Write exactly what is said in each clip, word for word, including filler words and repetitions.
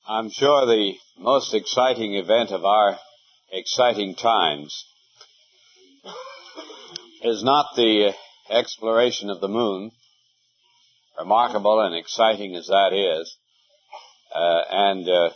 I'm sure the most exciting event of our exciting times is not the exploration of the moon, remarkable and exciting as that is, uh, and uh,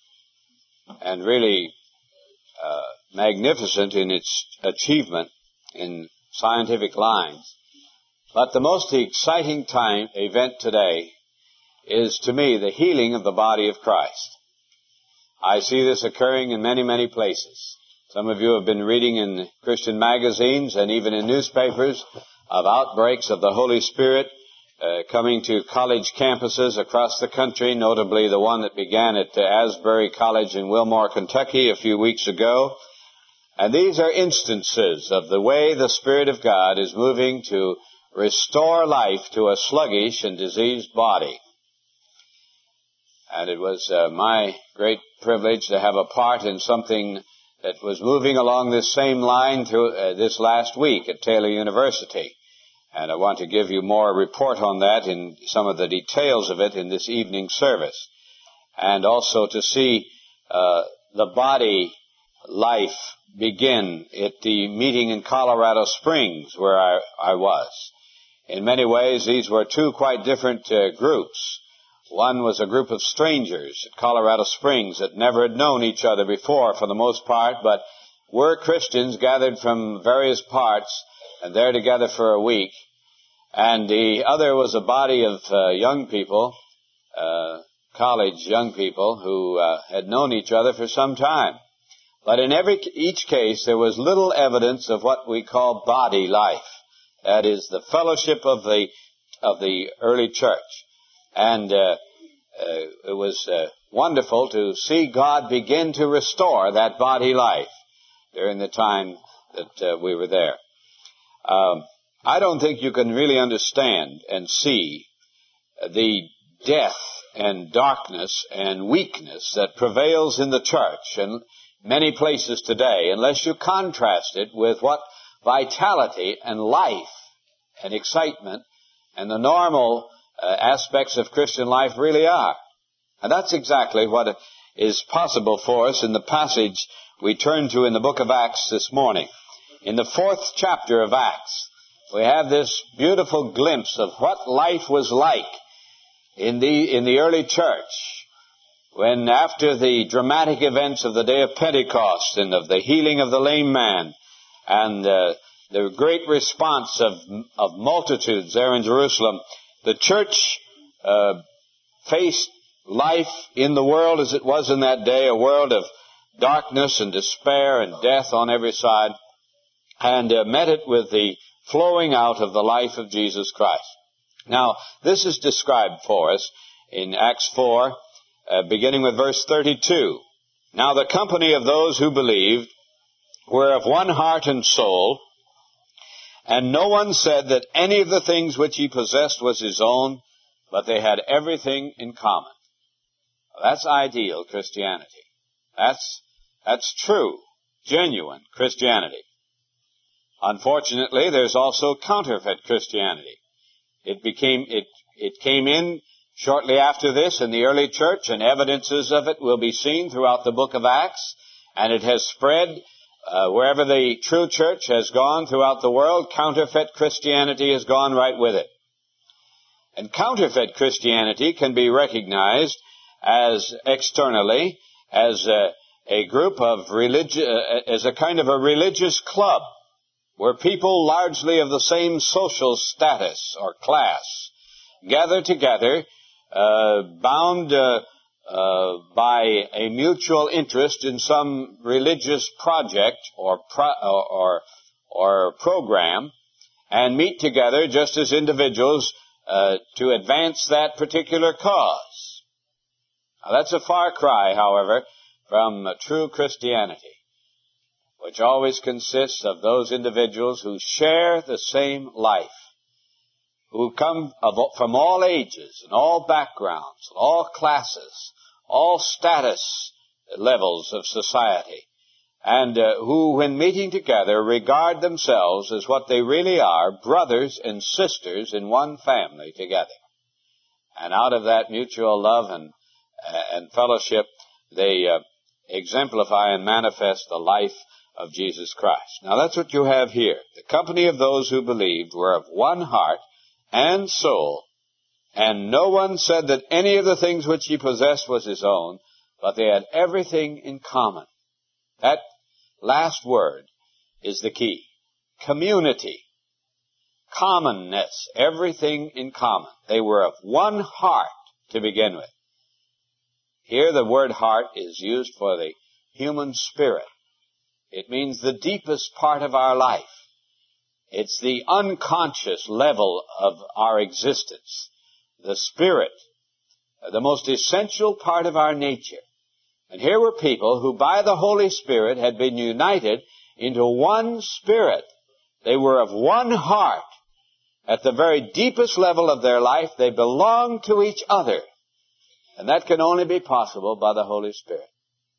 and really uh, magnificent in its achievement in scientific lines. But the most exciting time event today is, to me, the healing of the body of Christ. I see this occurring in many, many places. Some of you have been reading in Christian magazines and even in newspapers of outbreaks of the Holy Spirit uh, coming to college campuses across the country, notably the one that began at uh, Asbury College in Wilmore, Kentucky a few weeks ago. And these are instances of the way the Spirit of God is moving to restore life to a sluggish and diseased body. And it was uh, my great privilege to have a part in something that was moving along this same line through uh, this last week at Taylor University. And I want to give you more report on that in some of the details of it in this evening service. And also to see uh, the body life begin at the meeting in Colorado Springs where I, I was. In many ways, these were two quite different uh, groups. One was a group of strangers at Colorado Springs that never had known each other before for the most part, but were Christians gathered from various parts and there together for a week. And the other was a body of uh, young people, uh, college young people who uh, had known each other for some time. But in every each case, there was little evidence of what we call body life. That is the fellowship of the of the early church. And uh, uh, it was uh, wonderful to see God begin to restore that body life during the time that uh, we were there. Um, I don't think you can really understand and see the death and darkness and weakness that prevails in the church and many places today unless you contrast it with what vitality and life and excitement and the normal uh, aspects of Christian life really are. And that's exactly what is possible for us in the passage we turn to in the book of Acts this morning. In the fourth chapter of Acts, we have this beautiful glimpse of what life was like in the in the early church when, after the dramatic events of the day of Pentecost and of the healing of the lame man and uh, the great response of of multitudes there in Jerusalem, the church uh, faced life in the world as it was in that day, a world of darkness and despair and death on every side, and uh, met it with the flowing out of the life of Jesus Christ. Now, this is described for us in Acts four, uh, beginning with verse thirty-two. Now the company of those who believed were of one heart and soul, and no one said that any of the things which he possessed was his own, but they had everything in common. Well, that's ideal Christianity. That's, that's true, genuine Christianity. Unfortunately, there's also counterfeit Christianity. It became, it, it came in shortly after this in the early church, and evidences of it will be seen throughout the book of Acts, and it has spread Uh, wherever the true church has gone throughout the world. Counterfeit Christianity has gone right with it. And counterfeit Christianity can be recognized as externally as a, a group of religi- uh, as a kind of a religious club where people largely of the same social status or class gather together, uh, bound uh, Uh, by a mutual interest in some religious project or, pro- or, or or program, and meet together just as individuals uh, to advance that particular cause. Now, that's a far cry, however, from uh, true Christianity, which always consists of those individuals who share the same life, who come of, from all ages and all backgrounds, all classes, all status levels of society, and uh, who, when meeting together, regard themselves as what they really are, brothers and sisters in one family together. And out of that mutual love and, and fellowship, they uh, exemplify and manifest the life of Jesus Christ. Now that's what you have here. The company of those who believed were of one heart and soul, and no one said that any of the things which he possessed was his own, but they had everything in common. That last word is the key. Community. Commonness. Everything in common. They were of one heart to begin with. Here the word heart is used for the human spirit. It means the deepest part of our life. It's the unconscious level of our existence. The spirit, the most essential part of our nature. And here were people who by the Holy Spirit had been united into one spirit. They were of one heart. At the very deepest level of their life, they belonged to each other. And that can only be possible by the Holy Spirit.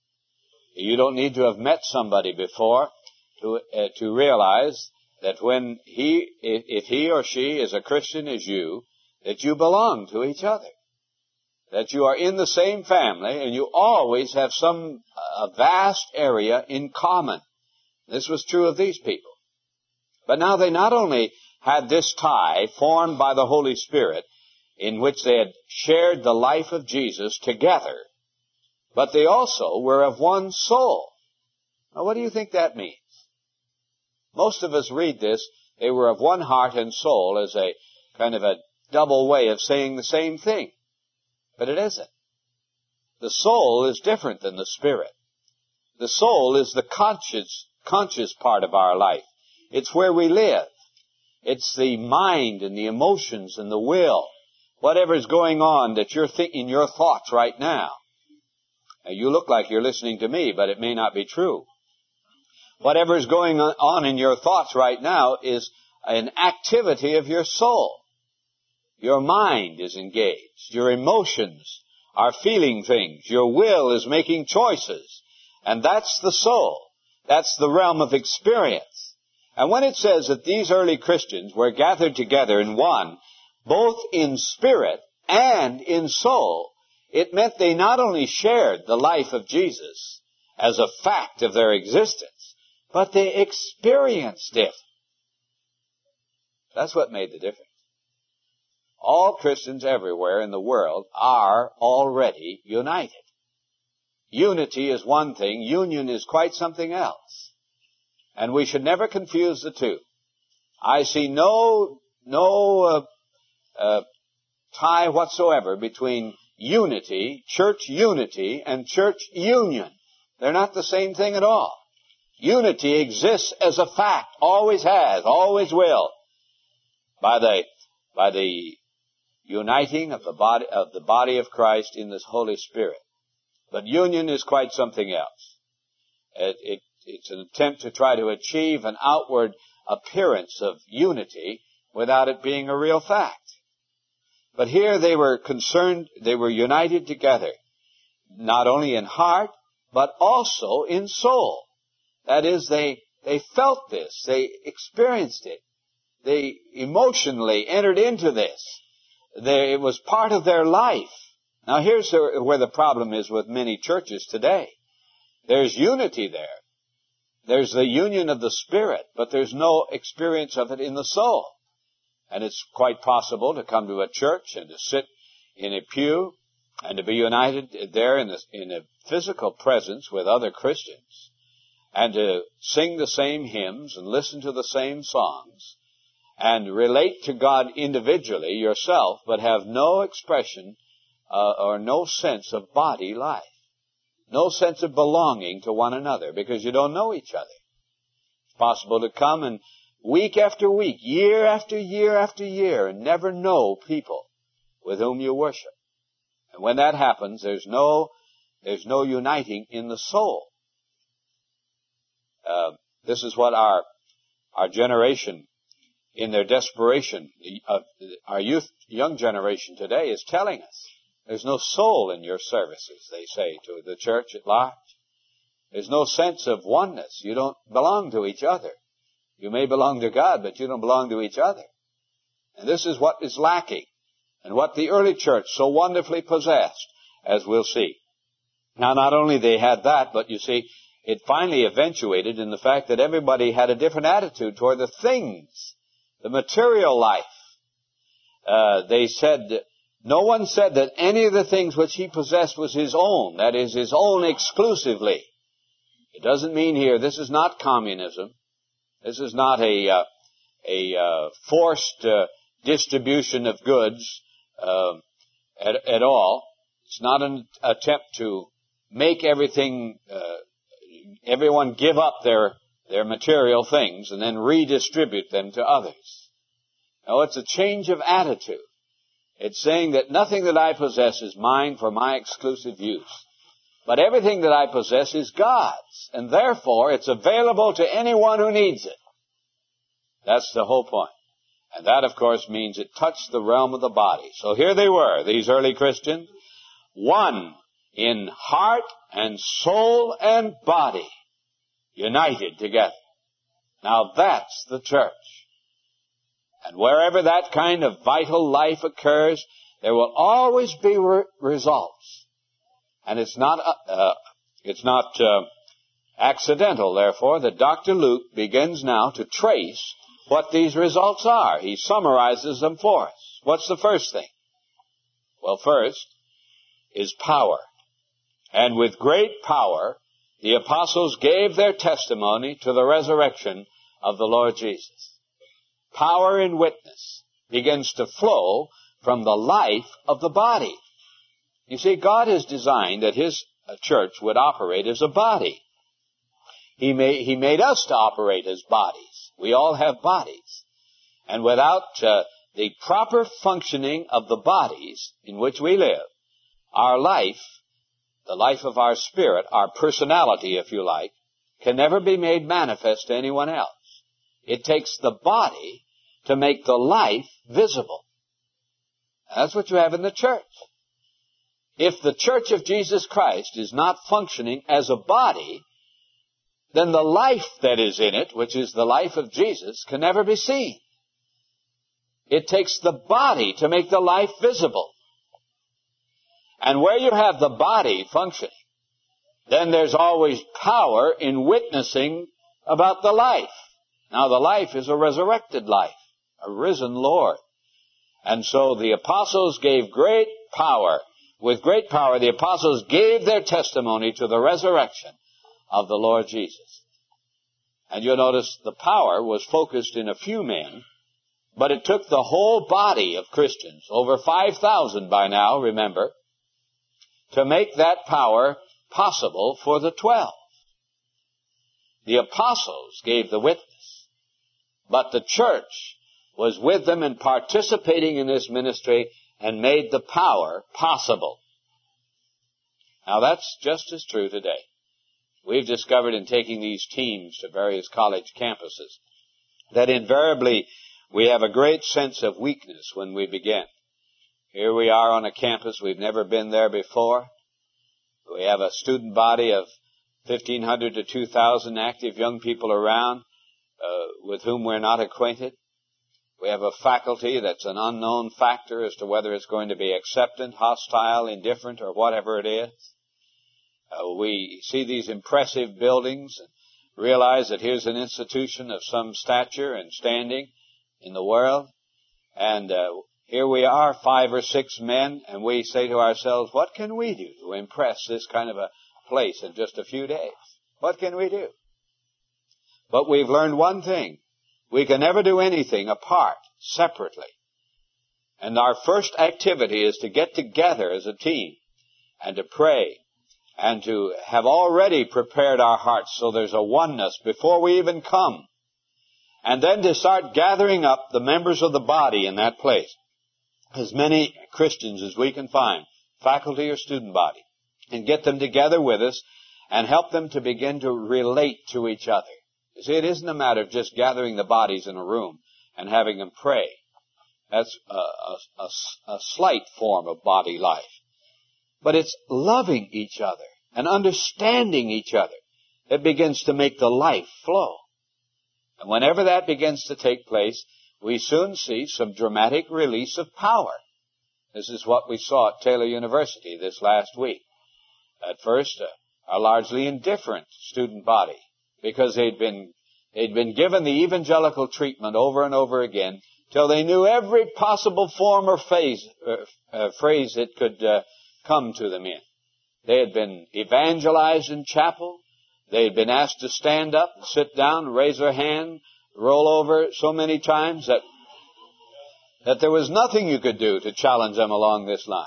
You don't need to have met somebody before to uh, to realize that when he, if, if he or she is a Christian as you, that you belong to each other. That you are in the same family and you always have some a vast area in common. This was true of these people. But now they not only had this tie formed by the Holy Spirit in which they had shared the life of Jesus together, but they also were of one soul. Now what do you think that means? Most of us read this, they were of one heart and soul, as a kind of a double way of saying the same thing. But it isn't. The soul is different than the spirit. The soul is the conscious, conscious part of our life. It's where we live. It's the mind and the emotions and the will. Whatever's going on that you're thinking, your thoughts right now. Now, you look like you're listening to me, but it may not be true. Whatever's going on in your thoughts right now is an activity of your soul. Your mind is engaged. Your emotions are feeling things. Your will is making choices. And that's the soul. That's the realm of experience. And when it says that these early Christians were gathered together in one, both in spirit and in soul, it meant they not only shared the life of Jesus as a fact of their existence, but they experienced it. That's what made the difference. All Christians everywhere in the world are already united. Unity is one thing, union is quite something else. And we should never confuse the two. I see no, no uh, uh, tie whatsoever between unity, church unity, and church union. They're not the same thing at all. Unity exists as a fact, always has, always will, by the, by the uniting of the body, of the body of Christ in this Holy Spirit. But union is quite something else. It, it, it's an attempt to try to achieve an outward appearance of unity without it being a real fact. But here they were concerned, they were united together, not only in heart, but also in soul. That is, they, they felt this, they experienced it, they emotionally entered into this. They, it was part of their life. Now here's where the problem is with many churches today. There's unity there. There's the union of the Spirit, but there's no experience of it in the soul. And it's quite possible to come to a church and to sit in a pew and to be united there in, the, in a physical presence with other Christians and to sing the same hymns and listen to the same songs and relate to God individually yourself, but have no expression uh, or no sense of body life. No sense of belonging to one another because you don't know each other. It's possible to come and week after week, year after year after year, and never know people with whom you worship. And when that happens, there's no, there's no uniting in the soul. Uh, this is what our, our generation, in their desperation, of our youth, young generation today is telling us. There's no soul in your services, they say to the church at large. There's no sense of oneness. You don't belong to each other. You may belong to God, but you don't belong to each other. And this is what is lacking, and what the early church so wonderfully possessed, as we'll see. Now, not only they had that, but you see, it finally eventuated in the fact that everybody had a different attitude toward the things, the material life. Uh, they said, no one said that any of the things which he possessed was his own, that is, his own exclusively. It doesn't mean here, this is not communism. This is not a, uh, a uh, forced uh, distribution of goods uh, at, at all. It's not an attempt to make everything, uh, everyone give up their, their material things and then redistribute them to others. No, it's a change of attitude. It's saying that nothing that I possess is mine for my exclusive use. But everything that I possess is God's, and therefore it's available to anyone who needs it. That's the whole point. And that, of course, means it touched the realm of the body. So here they were, these early Christians, one in heart and soul and body, united together. Now that's the church. And wherever that kind of vital life occurs, there will always be re- results. And it's not, uh, uh, it's not uh, accidental, therefore, that Doctor Luke begins now to trace what these results are. He summarizes them for us. What's the first thing? Well, first is power. And with great power, the apostles gave their testimony to the resurrection of the Lord Jesus. Power in witness begins to flow from the life of the body. You see, God has designed that His church would operate as a body. He made, he made us to operate as bodies. We all have bodies. And without uh, the proper functioning of the bodies in which we live, our life, the life of our spirit, our personality, if you like, can never be made manifest to anyone else. It takes the body to make the life visible. And that's what you have in the church. If the church of Jesus Christ is not functioning as a body, then the life that is in it, which is the life of Jesus, can never be seen. It takes the body to make the life visible. And where you have the body functioning, then there's always power in witnessing about the life. Now, the life is a resurrected life, a risen Lord. And so the apostles gave great power. With great power, the apostles gave their testimony to the resurrection of the Lord Jesus. And you'll notice the power was focused in a few men, but it took the whole body of Christians, over five thousand by now, remember, to make that power possible for the twelve. The apostles gave the witness, but the church was with them and participating in this ministry and made the power possible. Now that's just as true today. We've discovered in taking these teams to various college campuses that invariably we have a great sense of weakness when we begin. Here we are on a campus, we've never been there before. We have a student body of fifteen hundred to two thousand active young people around uh, with whom we're not acquainted. We have a faculty that's an unknown factor as to whether it's going to be acceptant, hostile, indifferent, or whatever it is. Uh, we see these impressive buildings and realize that here's an institution of some stature and standing in the world. And uh, here we are, five or six men, and we say to ourselves, what can we do to impress this kind of a place in just a few days? What can we do? But we've learned one thing. We can never do anything apart, separately. And our first activity is to get together as a team and to pray and to have already prepared our hearts so there's a oneness before we even come. And then to start gathering up the members of the body in that place, as many Christians as we can find, faculty or student body, and get them together with us and help them to begin to relate to each other. You see, it isn't a matter of just gathering the bodies in a room and having them pray. That's a, a, a, a slight form of body life. But it's loving each other and understanding each other that begins to make the life flow. And whenever that begins to take place, we soon see some dramatic release of power. This is what we saw at Taylor University this last week. At first, uh, a largely indifferent student body, because they'd been they'd been given the evangelical treatment over and over again till they knew every possible form or phase, uh, uh, phrase it could uh, come to them in. They had been evangelized in chapel. They had been asked to stand up, sit down, raise their hand, roll over so many times that that there was nothing you could do to challenge them along this line.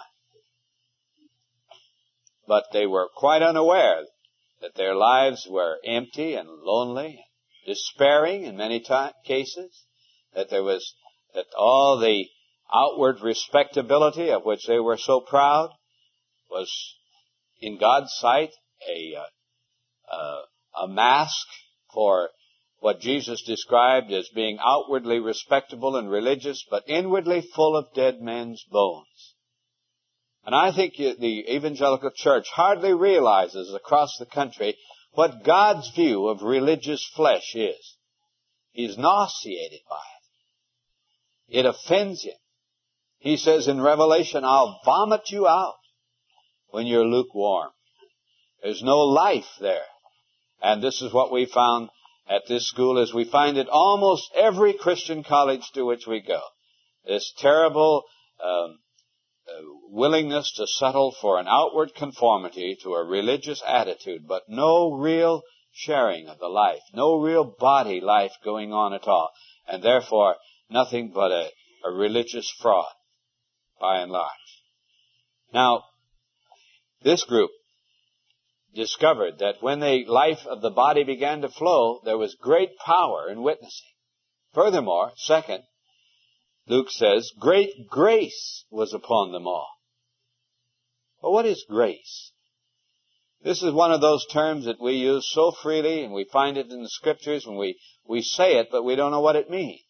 But they were quite unaware that their lives were empty and lonely, despairing in many t- cases, that there was, that all the outward respectability of which they were so proud was, in God's sight, a, uh, uh, a mask for what Jesus described as being outwardly respectable and religious, but inwardly full of dead men's bones. And I think the evangelical church hardly realizes across the country what God's view of religious flesh is. He's nauseated by it. It offends him. He says in Revelation, I'll vomit you out when you're lukewarm. There's no life there. And this is what we found at this school, as we find it almost every Christian college to which we go. This terrible um, uh, willingness to settle for an outward conformity to a religious attitude, but no real sharing of the life, no real body life going on at all, and therefore nothing but a, a religious fraud, by and large. Now, this group discovered that when the life of the body began to flow, there was great power in witnessing. Furthermore, second, Luke says, great grace was upon them all. Well, what is grace? This is one of those terms that we use so freely, and we find it in the Scriptures when we, we say it, but we don't know what it means.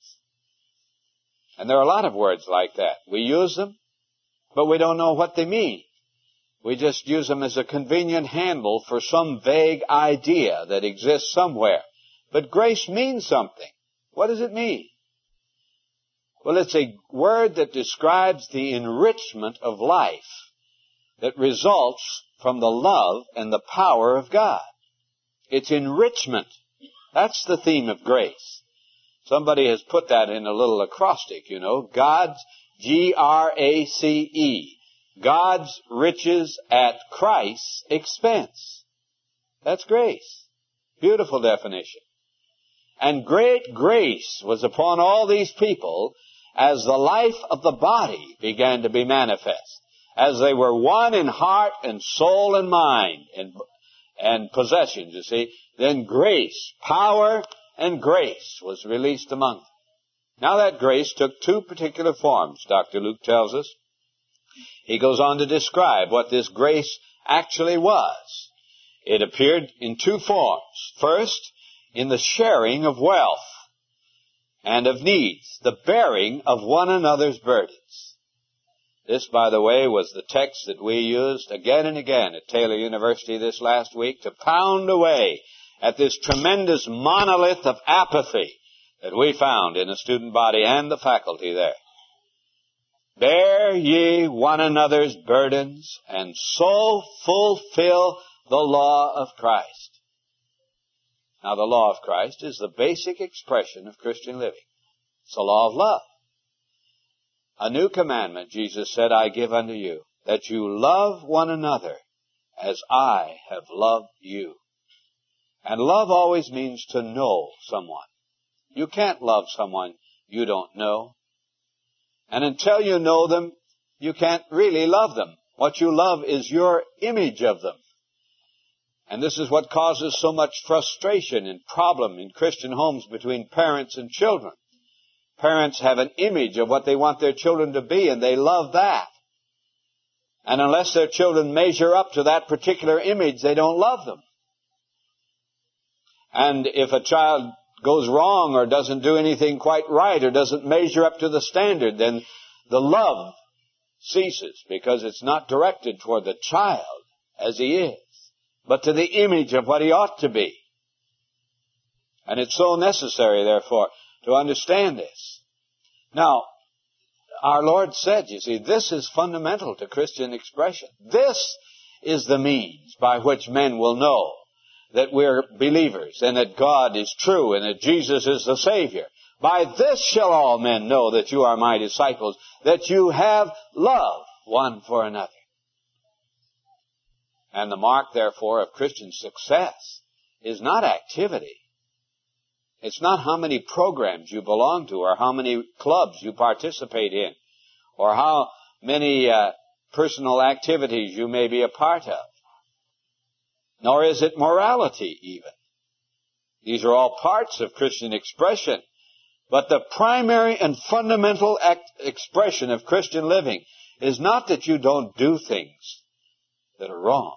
And there are a lot of words like that. We use them, but we don't know what they mean. We just use them as a convenient handle for some vague idea that exists somewhere. But grace means something. What does it mean? Well, it's a word that describes the enrichment of life that results from the love and the power of God. It's enrichment. That's the theme of grace. Somebody has put that in a little acrostic, you know. God's, G R A C E. God's riches at Christ's expense. That's grace. Beautiful definition. And great grace was upon all these people as the life of the body began to be manifest, as they were one in heart and soul and mind and, and possessions, you see. Then grace, power and grace was released among them. Now that grace took two particular forms, Doctor Luke tells us. He goes on to describe what this grace actually was. It appeared in two forms. First, in the sharing of wealth and of needs, the bearing of one another's burdens. This, by the way, was the text that we used again and again at Taylor University this last week to pound away at this tremendous monolith of apathy that we found in the student body and the faculty there. Bear ye one another's burdens, and so fulfill the law of Christ. Now, the law of Christ is the basic expression of Christian living. It's the law of love. A new commandment, Jesus said, I give unto you, that you love one another as I have loved you. And love always means to know someone. You can't love someone you don't know. And until you know them, you can't really love them. What you love is your image of them. And this is what causes so much frustration and problem in Christian homes between parents and children. Parents have an image of what they want their children to be, and they love that. And unless their children measure up to that particular image, they don't love them. And if a child goes wrong or doesn't do anything quite right or doesn't measure up to the standard, then the love ceases, because it's not directed toward the child as he is, but to the image of what he ought to be. And it's so necessary, therefore, to understand this. Now, our Lord said, you see, this is fundamental to Christian expression. This is the means by which men will know that we're believers and that God is true and that Jesus is the Savior. By this shall all men know that you are my disciples, that you have love one for another. And the mark, therefore, of Christian success is not activity. It's not how many programs you belong to or how many clubs you participate in or how many uh, personal activities you may be a part of. Nor is it morality even. These are all parts of Christian expression. But the primary and fundamental act, expression of Christian living is not that you don't do things that are wrong.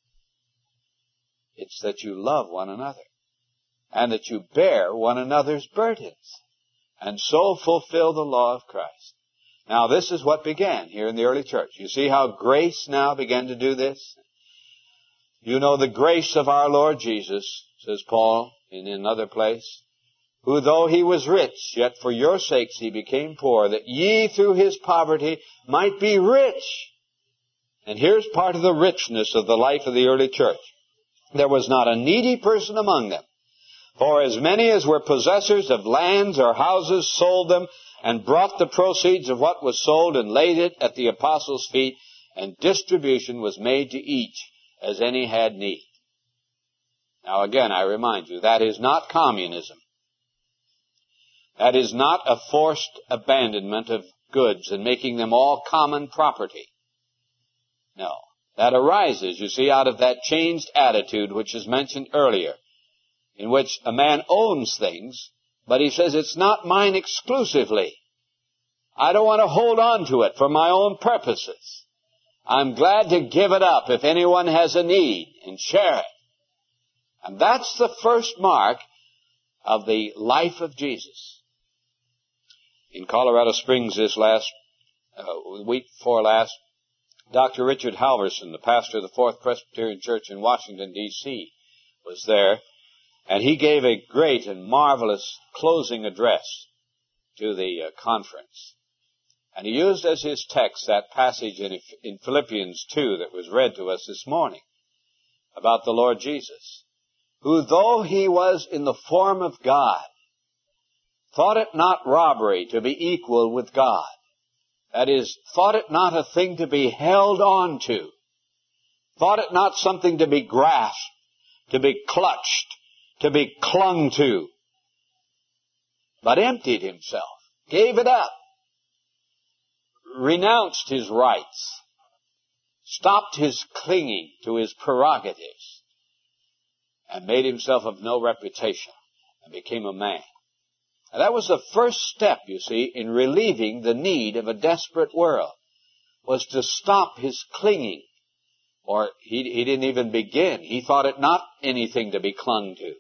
It's that you love one another and that you bear one another's burdens and so fulfill the law of Christ. Now, this is what began here in the early church. You see how grace now began to do this? You know the grace of our Lord Jesus, says Paul in another place, who though he was rich, yet for your sakes he became poor, that ye through his poverty might be rich. And here's part of the richness of the life of the early church. There was not a needy person among them. For as many as were possessors of lands or houses sold them and brought the proceeds of what was sold and laid it at the apostles' feet, and distribution was made to each as any had need. Now again, I remind you, that is not communism. That is not a forced abandonment of goods and making them all common property. No. That arises, you see, out of that changed attitude which is mentioned earlier, in which a man owns things, but he says, it's not mine exclusively. I don't want to hold on to it for my own purposes. I'm glad to give it up if anyone has a need and share it. And that's the first mark of the life of Jesus. In Colorado Springs this last uh, week before last, Doctor Richard Halverson, the pastor of the Fourth Presbyterian Church in Washington, D C, was there, and he gave a great and marvelous closing address to the uh, conference. And he used as his text that passage in, in Philippians two that was read to us this morning about the Lord Jesus, who though he was in the form of God, thought it not robbery to be equal with God. That is, thought it not a thing to be held on to. Thought it not something to be grasped, to be clutched, to be clung to. But emptied himself, gave it up, renounced his rights, stopped his clinging to his prerogatives, and made himself of no reputation, and became a man. And that was the first step, you see, in relieving the need of a desperate world, was to stop his clinging. Or he, he didn't even begin. He thought it not anything to be clung to.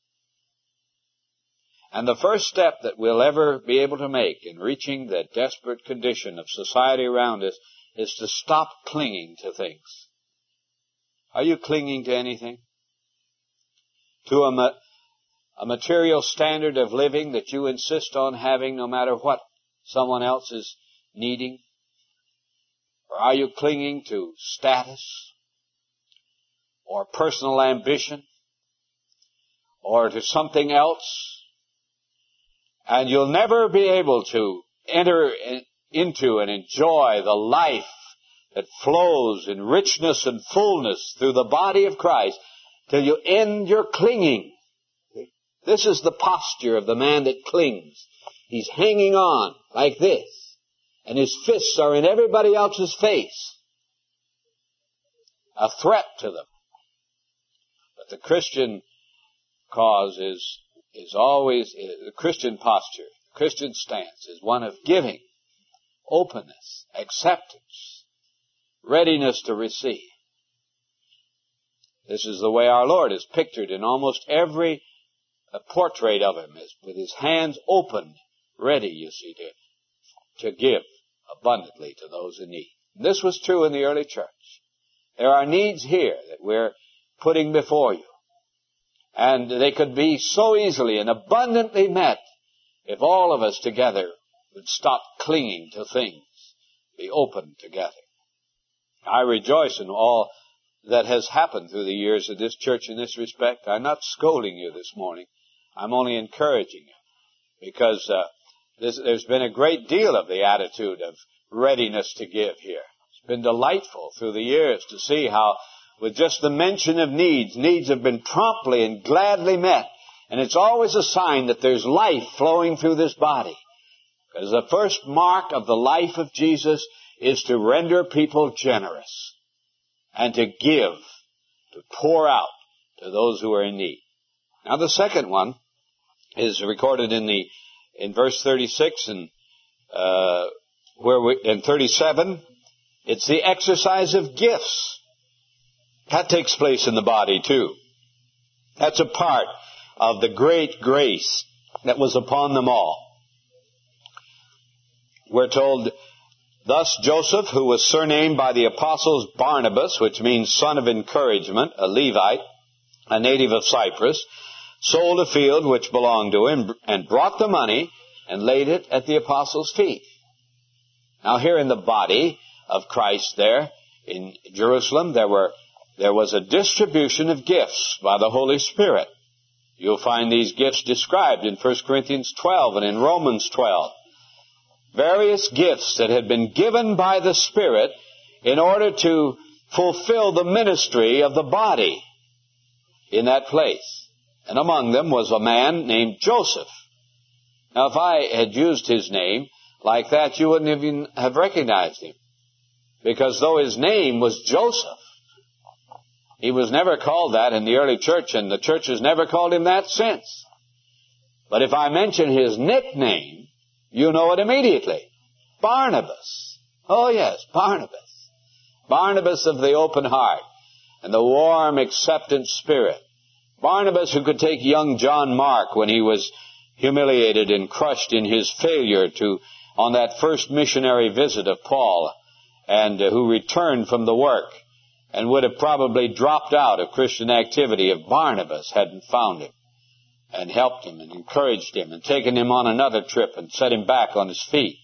And the first step that we'll ever be able to make in reaching the desperate condition of society around us is to stop clinging to things. Are you clinging to anything? To a ma- A material standard of living that you insist on having no matter what someone else is needing? Or are you clinging to status or personal ambition or to something else? And you'll never be able to enter into and enjoy the life that flows in richness and fullness through the body of Christ till you end your clinging. This is the posture of the man that clings. He's hanging on like this, and his fists are in everybody else's face, a threat to them. But the Christian cause is is always, the Christian posture, the Christian stance is one of giving, openness, acceptance, readiness to receive. This is the way our Lord is pictured in almost every a portrait of him, is with his hands open, ready, you see, to, to give abundantly to those in need. And this was true in the early church. There are needs here that we're putting before you. And they could be so easily and abundantly met if all of us together would stop clinging to things, be open together. I rejoice in all that has happened through the years of this church in this respect. I'm not scolding you this morning. I'm only encouraging you, because uh, this, there's been a great deal of the attitude of readiness to give here. It's been delightful through the years to see how, with just the mention of needs, needs have been promptly and gladly met. And it's always a sign that there's life flowing through this body. Because the first mark of the life of Jesus is to render people generous and to give, to pour out to those who are in need. Now the second one is recorded in the in verse thirty-six and uh, where we in thirty-seven. It's the exercise of gifts. That takes place in the body too. That's a part of the great grace that was upon them all. We're told, thus Joseph, who was surnamed by the apostles Barnabas, which means son of encouragement, a Levite, a native of Cyprus, sold a field which belonged to him and brought the money and laid it at the apostles' feet. Now here in the body of Christ there in Jerusalem, there were there was a distribution of gifts by the Holy Spirit. You'll find these gifts described in First Corinthians twelve and in Romans twelve. Various gifts that had been given by the Spirit in order to fulfill the ministry of the body in that place. And among them was a man named Joseph. Now, if I had used his name like that, you wouldn't even have recognized him. Because though his name was Joseph, he was never called that in the early church, and the church has never called him that since. But if I mention his nickname, you know it immediately. Barnabas. Oh yes, Barnabas. Barnabas of the open heart and the warm, acceptant spirit. Barnabas who could take young John Mark when he was humiliated and crushed in his failure to on that first missionary visit of Paul, and uh, who returned from the work and would have probably dropped out of Christian activity if Barnabas hadn't found him and helped him and encouraged him and taken him on another trip and set him back on his feet.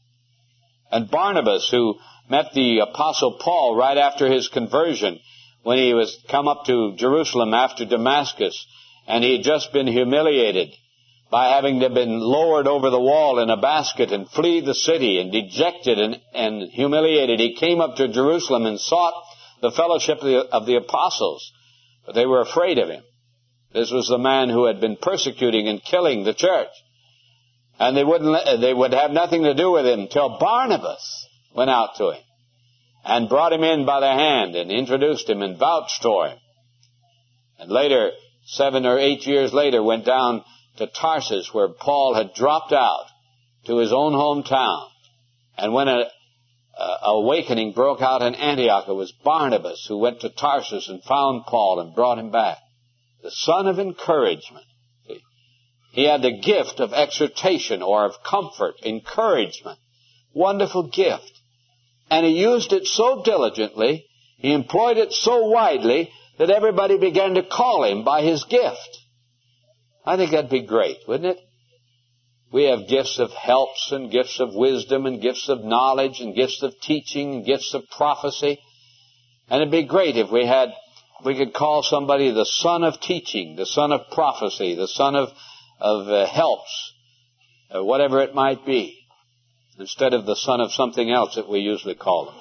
And Barnabas, who met the Apostle Paul right after his conversion when he was come up to Jerusalem after Damascus, and he had just been humiliated by having been lowered over the wall in a basket and flee the city, and dejected and, and humiliated, he came up to Jerusalem and sought the fellowship of the, of the apostles, but they were afraid of him. This was the man who had been persecuting and killing the church. And they wouldn't, they would have nothing to do with him till Barnabas went out to him and brought him in by the hand and introduced him and vouched for him. And later, seven or eight years later, went down to Tarsus, where Paul had dropped out to his own hometown. And when a, a awakening broke out in Antioch, it was Barnabas who went to Tarsus and found Paul and brought him back. The son of encouragement. See? He had the gift of exhortation or of comfort, encouragement. Wonderful gift. And he used it so diligently, he employed it so widely, that everybody began to call him by his gift. I think that'd be great, wouldn't it? We have gifts of helps and gifts of wisdom and gifts of knowledge and gifts of teaching and gifts of prophecy. And it'd be great if we had We could call somebody the son of teaching, the son of prophecy, the son of, of uh, helps, uh, whatever it might be, instead of the son of something else that we usually call them.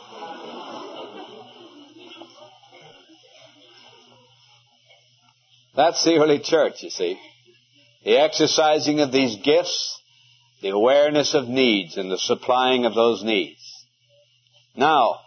That's the early church, you see. The exercising of these gifts, the awareness of needs and the supplying of those needs. Now,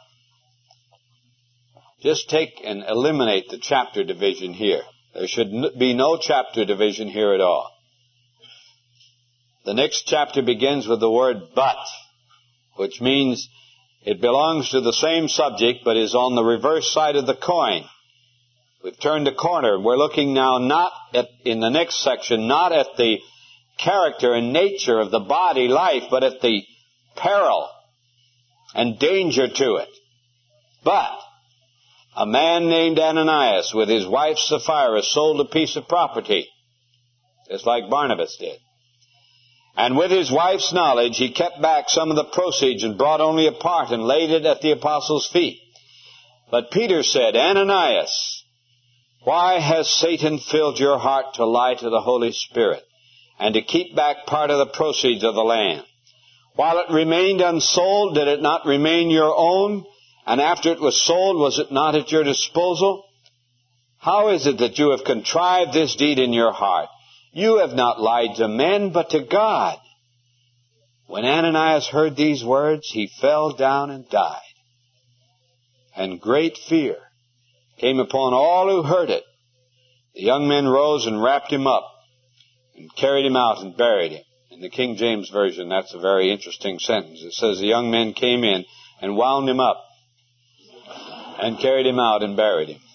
just take and eliminate the chapter division here. There should be no chapter division here at all. The next chapter begins with the word but, which means it belongs to the same subject but is on the reverse side of the coin. We've turned a corner. We're looking now not at, in the next section, not at the character and nature of the body life, but at the peril and danger to it. But a man named Ananias with his wife Sapphira sold a piece of property, just like Barnabas did. And with his wife's knowledge, he kept back some of the proceeds and brought only a part and laid it at the apostles' feet. But Peter said, Ananias, why has Satan filled your heart to lie to the Holy Spirit and to keep back part of the proceeds of the land? While it remained unsold, did it not remain your own? And after it was sold, was it not at your disposal? How is it that you have contrived this deed in your heart? You have not lied to men, but to God. When Ananias heard these words, he fell down and died. And great fear came upon all who heard it. The young men rose and wrapped him up and carried him out and buried him. In the King James Version, that's a very interesting sentence. It says the young men came in and wound him up and carried him out and buried him.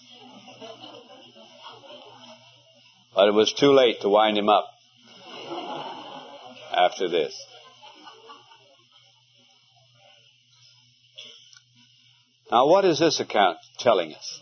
But it was too late to wind him up after this. Now, what is this account telling us?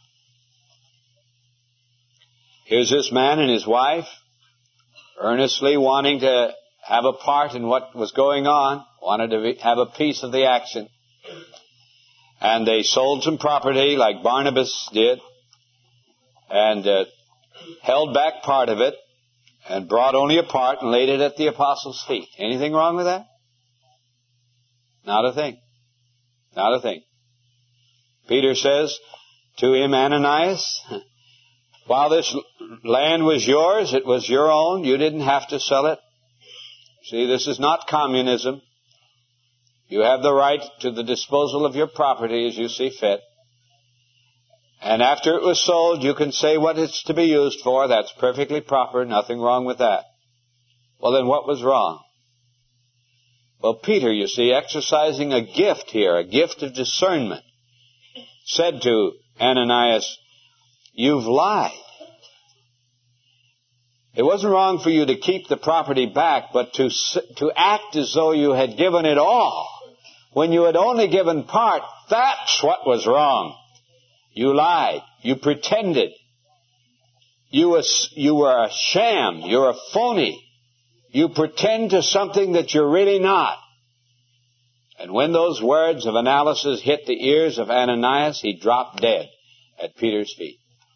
Here's this man and his wife earnestly wanting to have a part in what was going on, wanted to have a piece of the action. And they sold some property like Barnabas did and uh, held back part of it and brought only a part and laid it at the apostles' feet. Anything wrong with that? Not a thing. Not a thing. Peter says to him, Ananias, while this land was yours, it was your own. You didn't have to sell it. See, this is not communism. You have the right to the disposal of your property as you see fit. And after it was sold, you can say what it's to be used for. That's perfectly proper. Nothing wrong with that. Well, then what was wrong? Well, Peter, you see, exercising a gift here, a gift of discernment, said to Ananias, you've lied. It wasn't wrong for you to keep the property back, but to, to act as though you had given it all when you had only given part. That's what was wrong. You lied. You pretended. You were, you were a sham. You're a phony. You pretend to something that you're really not. And when those words of analysis hit the ears of Ananias, he dropped dead at Peter's feet.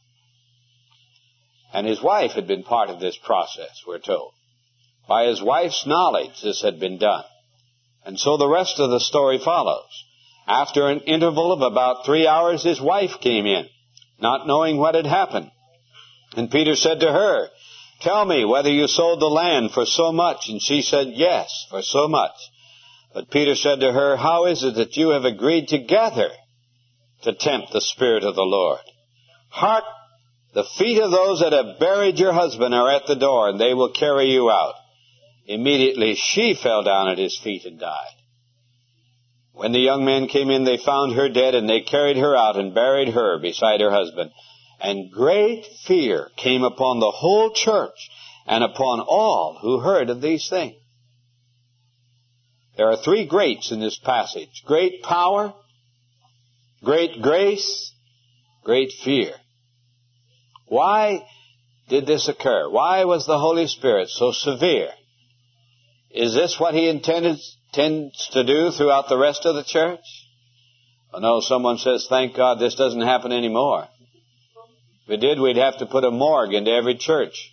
And his wife had been part of this process, we're told. By his wife's knowledge, this had been done. And so the rest of the story follows. After an interval of about three hours, his wife came in, not knowing what had happened. And Peter said to her, tell me whether you sold the land for so much. And she said, yes, for so much. But Peter said to her, how is it that you have agreed together to tempt the Spirit of the Lord? Hark, the feet of those that have buried your husband are at the door, and they will carry you out. Immediately she fell down at his feet and died. When the young men came in, they found her dead, and they carried her out and buried her beside her husband. And great fear came upon the whole church and upon all who heard of these things. There are three greats in this passage. Great power, great grace, great fear. Why did this occur? Why was the Holy Spirit so severe? Is this what he intended, intends to do throughout the rest of the church? Oh no, someone says, thank God this doesn't happen anymore. If it did, we'd have to put a morgue into every church.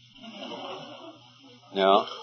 No.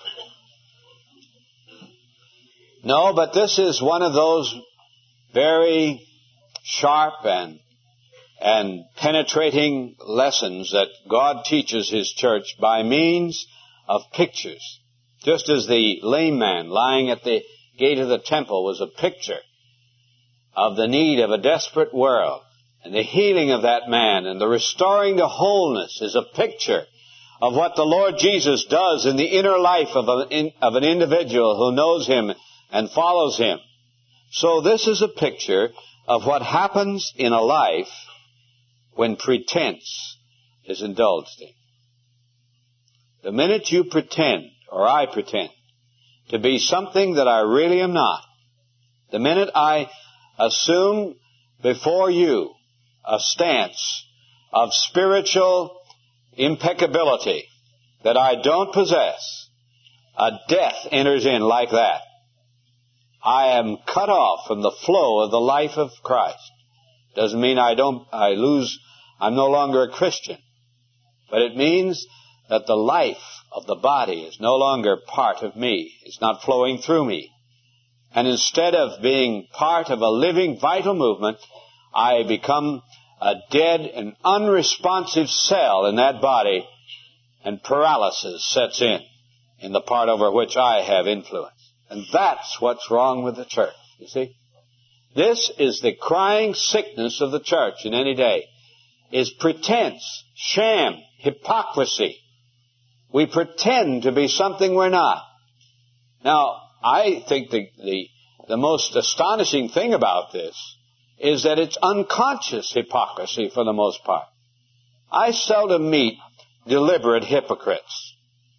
No, but this is one of those very sharp and and penetrating lessons that God teaches His church by means of pictures. Just as the lame man lying at the gate of the temple was a picture of the need of a desperate world, and the healing of that man and the restoring to wholeness is a picture of what the Lord Jesus does in the inner life of, a, of an individual who knows Him and follows Him. So this is a picture of what happens in a life when pretense is indulged in. The minute you pretend, or I pretend, to be something that I really am not, the minute I assume before you a stance of spiritual impeccability that I don't possess, a death enters in like that, I am cut off from the flow of the life of Christ. Doesn't mean I don't, I lose, I'm no longer a Christian. But it means that the life of the body is no longer part of me. It's not flowing through me. And instead of being part of a living, vital movement, I become a dead and unresponsive cell in that body, and paralysis sets in, in the part over which I have influence. And that's what's wrong with the church, you see. This is the crying sickness of the church in any day, is pretense, sham, hypocrisy. We pretend to be something we're not. Now, I think the, the, the most astonishing thing about this is that it's unconscious hypocrisy for the most part. I seldom meet deliberate hypocrites.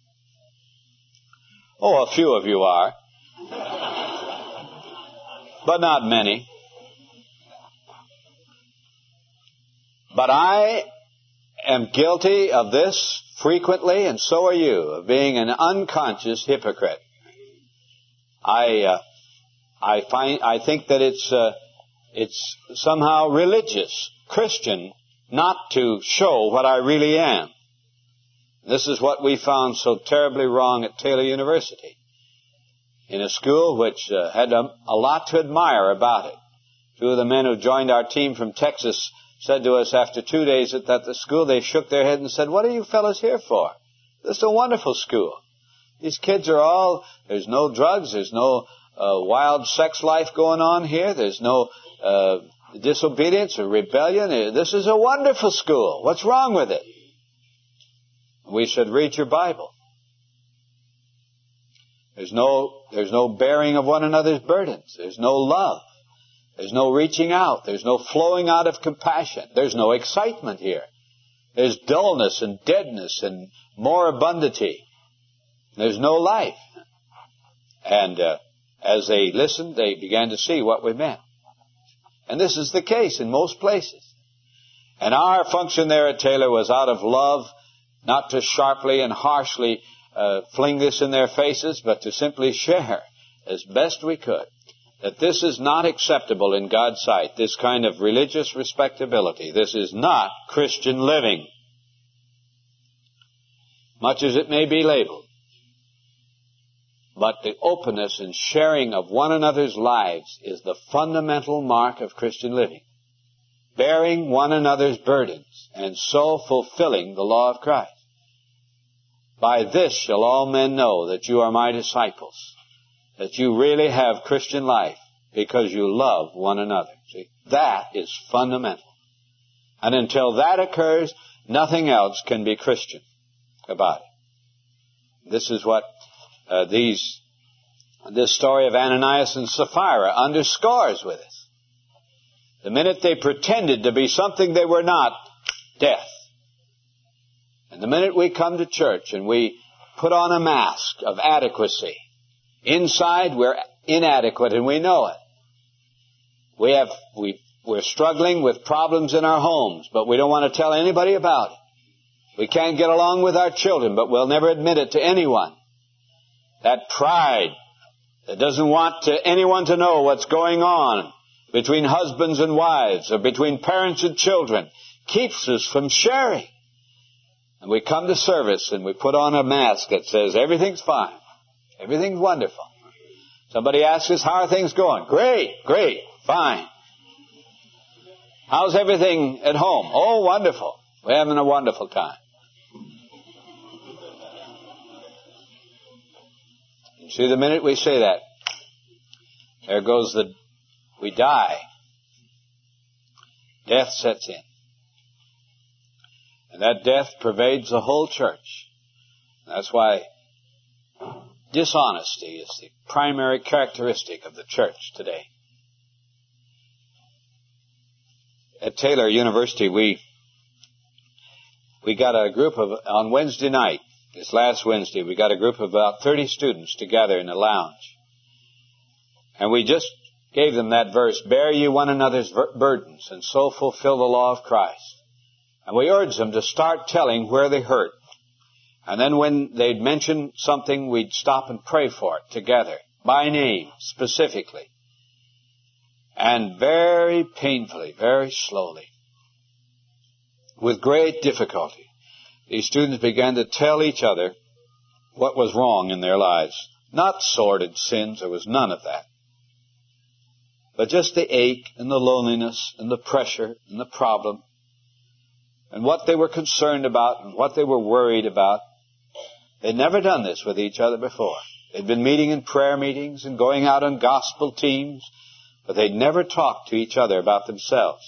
Oh, a few of you are. But not many. But I am guilty of this frequently, and so are you, of being an unconscious hypocrite. I, uh, I find, I think that it's, uh, it's somehow religious, Christian, not to show what I really am. This is what we found so terribly wrong at Taylor University, in a school which uh, had a, a lot to admire about it. Two of the men who joined our team from Texas said to us after two days at, at the school, they shook their head and said, "What are you fellows here for? This is a wonderful school. These kids are all, there's no drugs, there's no uh, wild sex life going on here, there's no uh, disobedience or rebellion. This is a wonderful school. What's wrong with it?" We said, "Read your Bible. There's no, there's no bearing of one another's burdens. There's no love. There's no reaching out. There's no flowing out of compassion. There's no excitement here. There's dullness and deadness and moribundity. There's no life." And uh, as they listened, they began to see what we meant. And this is the case in most places. And our function there at Taylor was out of love, not to sharply and harshly uh, fling this in their faces, but to simply share as best we could that this is not acceptable in God's sight, this kind of religious respectability. This is not Christian living, much as it may be labeled. But the openness and sharing of one another's lives is the fundamental mark of Christian living. Bearing one another's burdens, and so fulfilling the law of Christ. "By this shall all men know that you are my disciples," that you really have Christian life, because you love one another. See, that is fundamental. And until that occurs, nothing else can be Christian about it. This is what uh, these, this story of Ananias and Sapphira underscores with us. The minute they pretended to be something they were not, death. And the minute we come to church and we put on a mask of adequacy, inside we're inadequate and we know it. We have, we, we're struggling with problems in our homes, but we don't want to tell anybody about it. We can't get along with our children, but we'll never admit it to anyone. That pride that doesn't want to, anyone to know what's going on between husbands and wives or between parents and children keeps us from sharing. And we come to service and we put on a mask that says everything's fine. Everything's wonderful. Somebody asks us, "How are things going?" "Great, great, fine." "How's everything at home?" "Oh, wonderful. We're having a wonderful time." You see, the minute we say that, there goes the, we die. Death sets in. And that death pervades the whole church. That's why dishonesty is the primary characteristic of the church today. At Taylor University, we we got a group of, on Wednesday night, this last Wednesday, we got a group of about thirty students together in a lounge. And we just gave them that verse, "Bear ye one another's burdens, and so fulfill the law of Christ." And we urged them to start telling where they hurt, And then when they'd mention something, we'd stop and pray for it together, by name, specifically. And very painfully, very slowly, with great difficulty, these students began to tell each other what was wrong in their lives. Not sordid sins, there was none of that. But just the ache and the loneliness and the pressure and the problem and what they were concerned about and what they were worried about. They'd never done this with each other before. They'd been meeting in prayer meetings and going out on gospel teams, but they'd never talked to each other about themselves.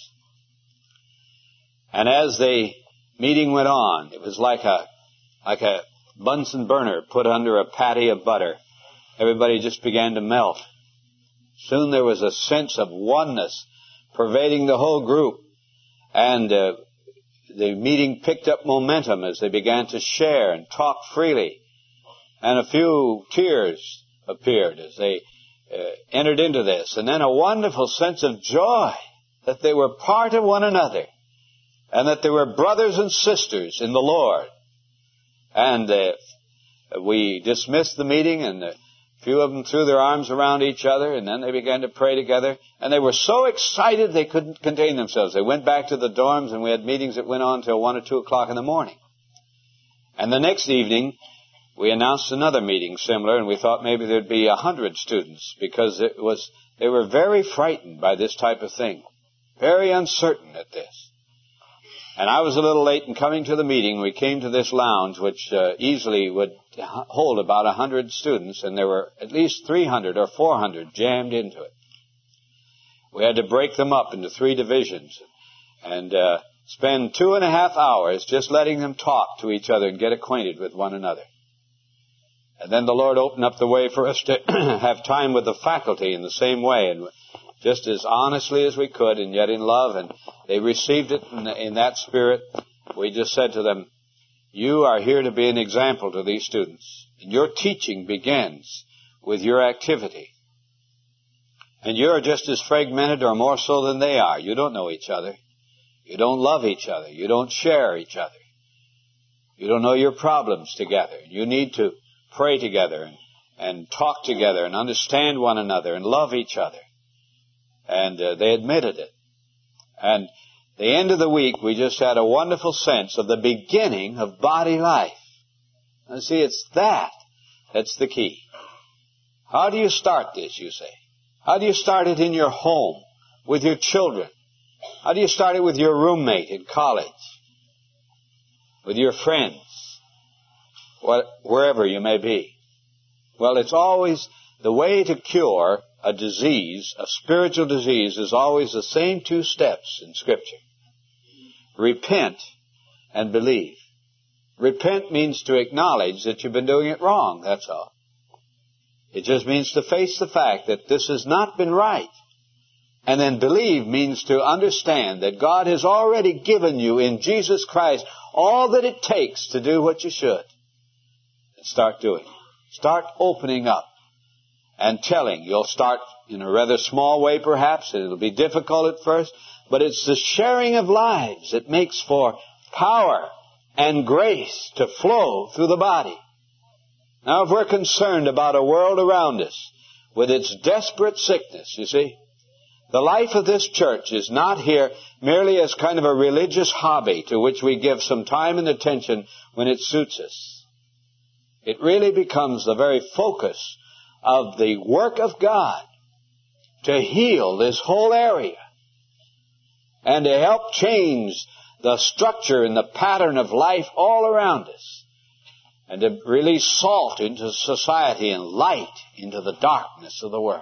And as the meeting went on, it was like a like a Bunsen burner put under a patty of butter. Everybody just began to melt. Soon there was a sense of oneness pervading the whole group. And uh, the meeting picked up momentum as they began to share and talk freely. And a few tears appeared as they uh, entered into this. And then a wonderful sense of joy that they were part of one another and that they were brothers and sisters in the Lord. And uh, we dismissed the meeting, and a few of them threw their arms around each other, and then they began to pray together. And they were so excited they couldn't contain themselves. They went back to the dorms, and we had meetings that went on till one or two o'clock in the morning. And the next evening, we announced another meeting similar, and we thought maybe there'd be a hundred students, because it was they were very frightened by this type of thing, very uncertain at this. And I was a little late in coming to the meeting. We came to this lounge, which uh, easily would hold about a hundred students, and there were at least three hundred or four hundred jammed into it. We had to break them up into three divisions and uh, spend two and a half hours just letting them talk to each other and get acquainted with one another. And then the Lord opened up the way for us to have time with the faculty in the same way, and just as honestly as we could, and yet in love, and they received it in, in that spirit. We just said to them, you are here to be an example to these students. And your teaching begins with your activity. And you're just as fragmented or more so than they are. You don't know each other. You don't love each other. You don't share each other. You don't know your problems together. You need to pray together and, and talk together and understand one another and love each other. And uh, they admitted it. And the end of the week, we just had a wonderful sense of the beginning of body life. And see, it's that that's the key. How do you start this, you say? How do you start it in your home, with your children? How do you start it with your roommate in college? With your friends? What, wherever you may be. Well, it's always the way to cure a disease, a spiritual disease, is always the same two steps in Scripture. Repent and believe. Repent means to acknowledge that you've been doing it wrong, that's all. It just means to face the fact that this has not been right. And then believe means to understand that God has already given you in Jesus Christ all that it takes to do what you should. And start doing it. Start opening up and telling. You'll start in a rather small way perhaps, and it'll be difficult at first, but it's the sharing of lives that makes for power and grace to flow through the body. Now, if we're concerned about a world around us with its desperate sickness, you see, the life of this church is not here merely as kind of a religious hobby to which we give some time and attention when it suits us. It really becomes the very focus of the work of God to heal this whole area and to help change the structure and the pattern of life all around us, and to release salt into society and light into the darkness of the world.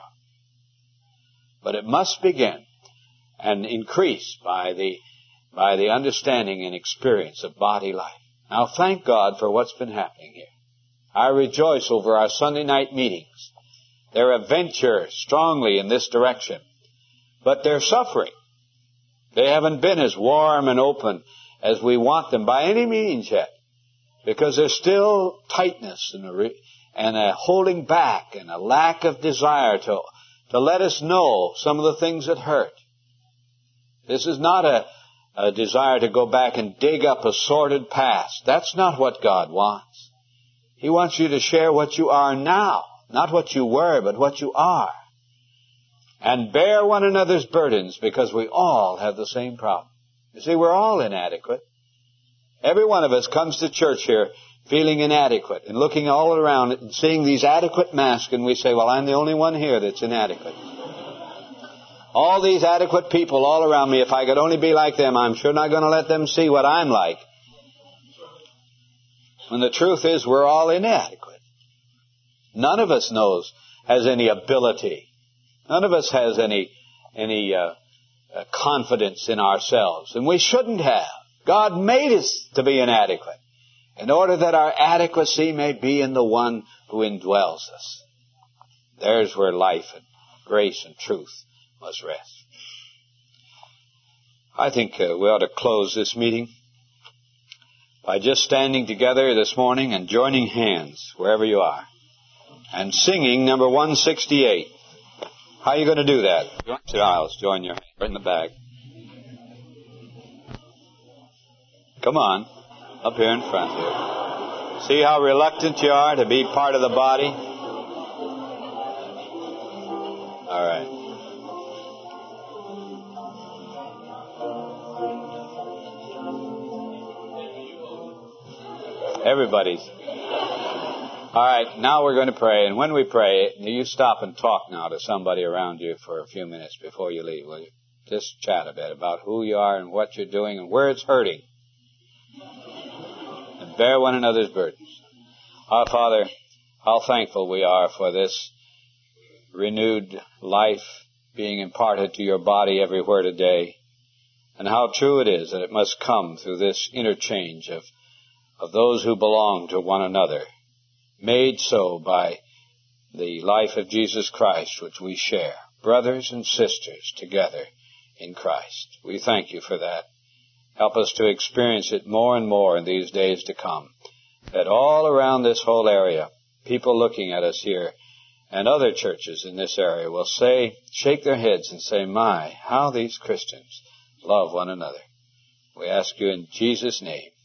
But it must begin and increase by the by the understanding and experience of body life. Now, thank God for what's been happening here. I rejoice over our Sunday night meetings. They're a venture strongly in this direction, but they're suffering. They haven't been as warm and open as we want them by any means yet, because there's still tightness and a, re- and a holding back and a lack of desire to, to let us know some of the things that hurt. This is not a, a desire to go back and dig up a sordid past. That's not what God wants. He wants you to share what you are now, not what you were, but what you are. And bear one another's burdens, because we all have the same problem. You see, we're all inadequate. Every one of us comes to church here feeling inadequate and looking all around and seeing these adequate masks, and we say, well, I'm the only one here that's inadequate. All these adequate people all around me, if I could only be like them, I'm sure not going to let them see what I'm like. When the truth is, we're all inadequate. None of us knows, has any ability. None of us has any, any uh, uh, confidence in ourselves. And we shouldn't have. God made us to be inadequate, in order that our adequacy may be in the one who indwells us. There's where life and grace and truth must rest. I think uh, we ought to close this meeting by just standing together this morning and joining hands wherever you are and singing number one sixty-eight. How are you going to do that? Join the aisles, join your hand right in the back. Come on, up here in front here. See how reluctant you are to be part of the body? All right. Everybody's. All right, now we're going to pray. And when we pray, you stop and talk now to somebody around you for a few minutes before you leave, will you? Just chat a bit about who you are and what you're doing and where it's hurting. And bear one another's burdens. Our Father, how thankful we are for this renewed life being imparted to your body everywhere today. And how true it is that it must come through this interchange of of those who belong to one another, made so by the life of Jesus Christ, which we share, brothers and sisters together in Christ. We thank you for that. Help us to experience it more and more in these days to come, that all around this whole area, people looking at us here and other churches in this area will say, shake their heads and say, my, how these Christians love one another. We ask you in Jesus' name.